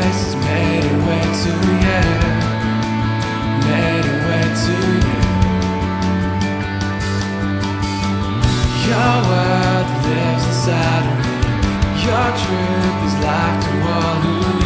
voice has made a way to you, made a way to you. Your word lives inside of me. Your truth is life to all who